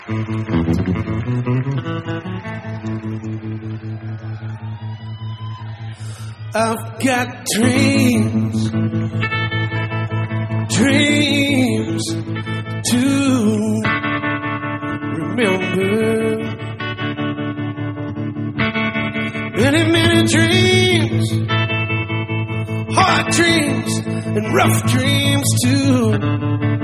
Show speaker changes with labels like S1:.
S1: I've got dreams, dreams to remember. Many, many dreams, hard dreams and rough dreams too.